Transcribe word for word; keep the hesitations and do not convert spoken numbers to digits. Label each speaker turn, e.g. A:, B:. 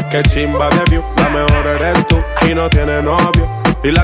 A: Que chimba de view, la mejor eres tú y no tiene novio.